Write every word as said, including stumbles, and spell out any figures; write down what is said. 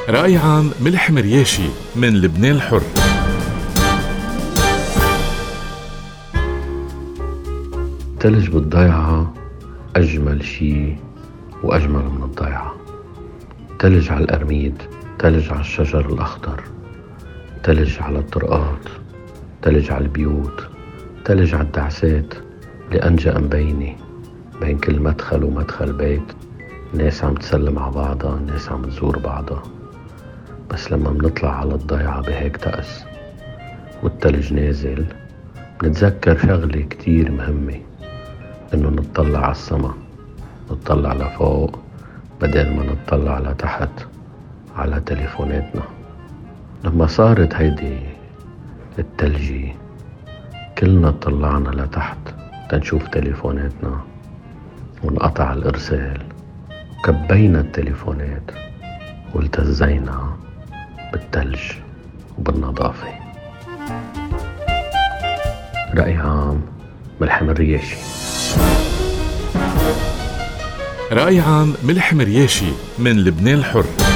رأي عام ملح مرياشي من لبنان الحر. تلج بالضيعة أجمل شي وأجمل من الضيعة. تلج على الأرميد، تلج على الشجر الأخضر، تلج على الطرقات، تلج على البيوت، تلج على الدعسات اللي أنجأ مبينة بين كل مدخل ومدخل بيت، ناس عم تسلم على بعضها، ناس عم تزور بعضها. بس لما منطلع على الضيعة بهيك تأس والتلج نازل، نتذكر شغلة كتير مهمة، إنه نتطلع على السما، نتطلع لفوق بدل ما نتطلع لتحت على تليفوناتنا. لما صارت هيدي التلجي كلنا طلعنا لتحت تنشوف تليفوناتنا، ونقطع الإرسال وكبينا التليفونات والتزينا بالتلج وبالنظافة. رأي عام ملح مرياشي. رأي عام ملح مرياشي من لبنان الحر.